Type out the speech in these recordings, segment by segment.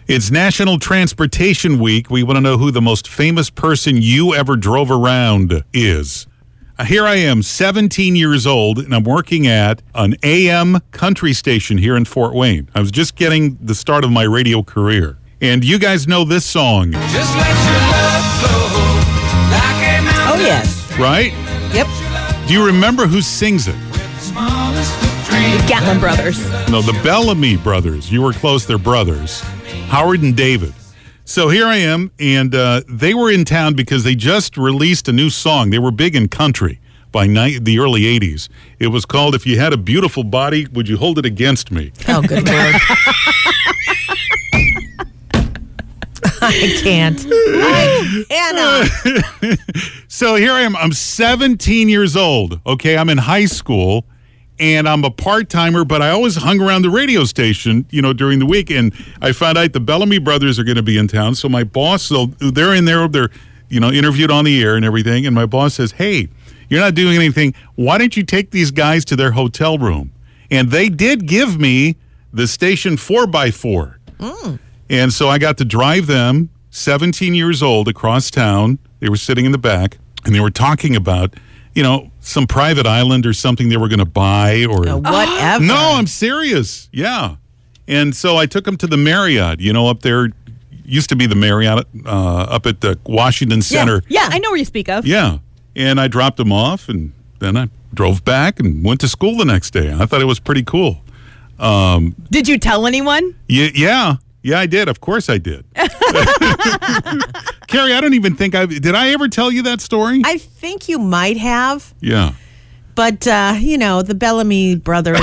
It's National Transportation Week. We want to know who the most famous person you ever drove around is. Here I am, 17 years old, and I'm working at an AM country station here in Fort Wayne. I was just getting the start of my radio career. And you guys know this song. Just let your love flow like a mountain. Oh, yes. Right? Yep. Do you remember who sings it? The Gatlin Brothers. No, the Bellamy Brothers. You were close, they're brothers. Howard and David. So here I am, and they were in town because they just released a new song. They were big in country by the early 80s. It was called If You Had a Beautiful Body, Would You Hold It Against Me? Oh, good Lord. I can't. Anna. So here I am. I'm 17 years old. Okay, I'm in high school, and I'm a part-timer, but I always hung around the radio station, during the week. And I found out the Bellamy Brothers are going to be in town. So my boss, they're in there, they're, interviewed on the air and everything. And my boss says, hey, you're not doing anything. Why don't you take these guys to their hotel room? And they did give me the station 4x4. Mm. And so I got to drive them, 17 years old, across town. They were sitting in the back, and they were talking about, some private island or something they were going to buy or whatever. No, I'm serious. Yeah. And so I took them to the Marriott, up there. Used to be the Marriott up at the Washington Center. Yeah, I know where you speak of. Yeah. And I dropped them off, and then I drove back and went to school the next day. I thought it was pretty cool. Did you tell anyone? Yeah. Yeah, I did. Of course I did. Carrie, I don't even think did I ever tell you that story? I think you might have. Yeah. But, the Bellamy Brothers,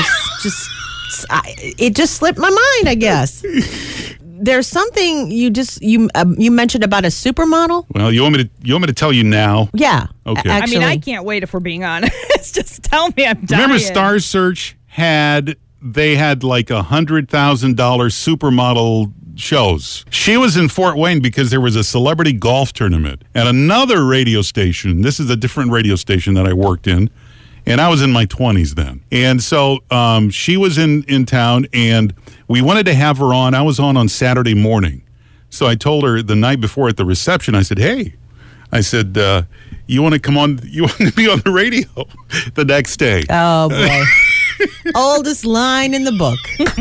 it just slipped my mind, I guess. There's something you mentioned about a supermodel. Well, you want me to tell you now? Yeah. Okay. Actually. I can't wait if we're being honest. Just tell me I'm dying. Remember Star Search they had like $100,000 supermodel shows. She was in Fort Wayne because there was a celebrity golf tournament at another radio station. This is a different radio station that I worked in, and I was in my 20s then. And so she was in town, and we wanted to have her on. I was on Saturday morning. So I told her the night before at the reception, I said, hey, you want to come on, you want to be on the radio the next day. Oh, boy. Oldest line in the book.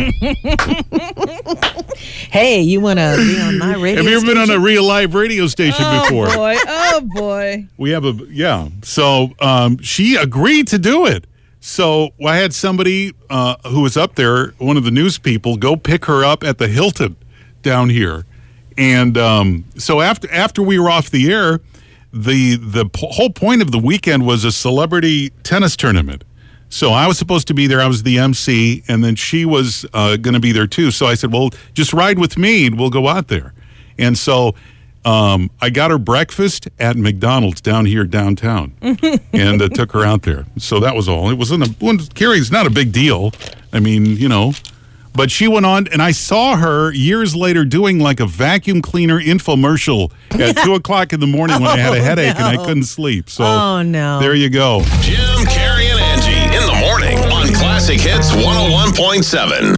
Hey, you want to be on my radio Have you ever station? been on a real live radio station before? Oh, boy. We have So she agreed to do it. So I had somebody who was up there, one of the news people, go pick her up at the Hilton down here. And so after we were off the air, the whole point of the weekend was a celebrity tennis tournament. So I was supposed to be there. I was the MC, and then she was going to be there too. So I said, well, just ride with me, and we'll go out there. And so I got her breakfast at McDonald's down here downtown and took her out there. So that was all. It wasn't Carrie's not a big deal. I mean, But she went on, and I saw her years later doing like a vacuum cleaner infomercial at 2 o'clock in the morning when I had a headache and I couldn't sleep. So there you go. Jim, Carrie, and Angie in the morning on Classic Hits 101.7.